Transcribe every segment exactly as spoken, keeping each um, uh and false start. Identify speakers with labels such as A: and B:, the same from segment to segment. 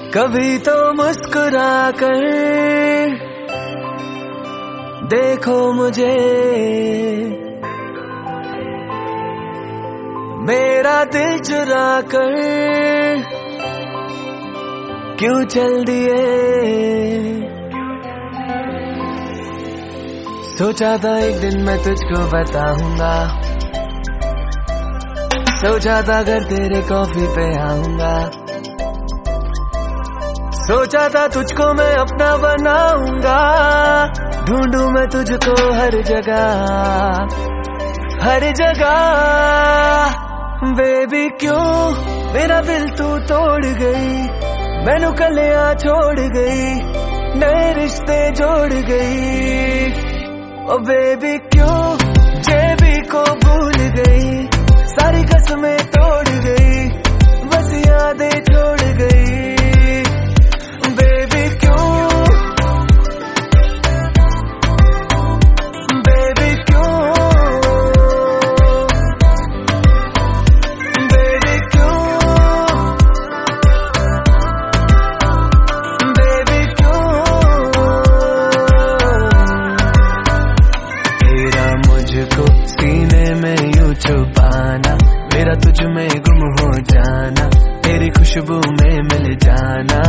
A: कभी तो मुस्कुरा कर देखो मुझे, मेरा दिल चुरा कर क्यों चल दिए। सोचा था एक दिन मैं तुझको बताऊंगा, सोचा था घर तेरे कॉफी पे आऊंगा, सोचा था तुझको मैं अपना बनाऊंगा, ढूंढूं मैं तुझको हर जगह हर जगह। बेबी क्यों मेरा दिल तू तोड़ गई, मैनू कलियां छोड़ गई, नए रिश्ते जोड़ गई। ओ बेबी क्यों जेबी को भूल गई, सारी कसमें तोड़ गई, बस यादें छोड़ गई। बेबी क्यों बेबी क्यों बेबी क्यों बेबी क्यों तेरा मुझको सीने में यूं छुपाना, मेरा तुझ में गुम हो जाना, तेरी खुशबू में मिल जाना।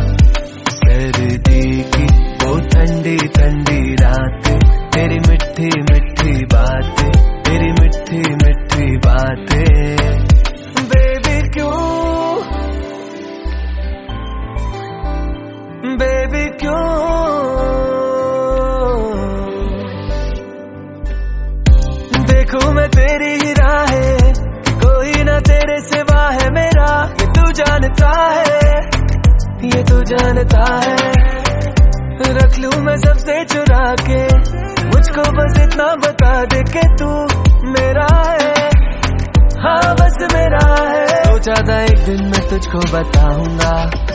A: सर्दी की वो ठंडी ठंडी रातें, तेरी मिठी मिठी बातें, तेरी मिठी मिठी बातें। बेबी क्यों बेबी क्यों देखूं मैं तेरी ही राहें, कोई ना तेरे सिवा है मेरा, ये तू जानता है, ये तू जानता है। रख लूं मैं सबसे चुरा के, मुझको बस इतना बता दे कि तू मेरा है, हाँ बस मेरा है। सोचा था एक दिन मैं तुझको बताऊंगा,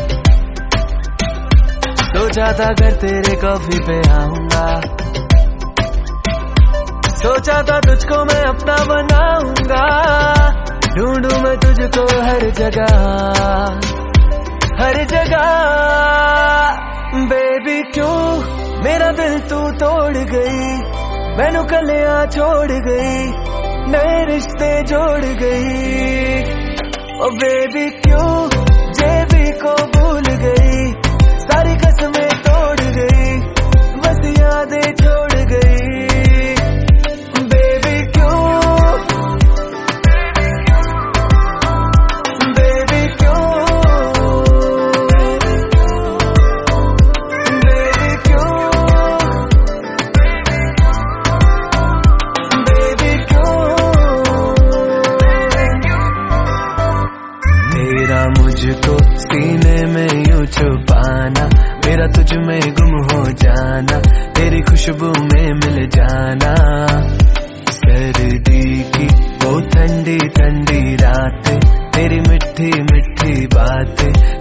A: सोचा था घर तेरे कॉफी पे आऊंगा, सोचा था तुझको मैं अपना बनाऊंगा, ढूंढूं मैं तुझको हर जगह हर जगह। बेबी क्यों मेरा दिल तू तोड़ गई, मैनू कलियां छोड़ गई, नए रिश्ते जोड़ गई। ओ बेबी क्यों जेबी को भूल गई, सारी कसमें तोड़ गई, बस यादें छोड़ गई। मुझको सीने में यूं छुपाना, मेरा तुझ में गुम हो जाना, तेरी खुशबू में मिल जाना। सर्दी की वो ठंडी ठंडी रातें, तेरी मिठी मिठी बातें,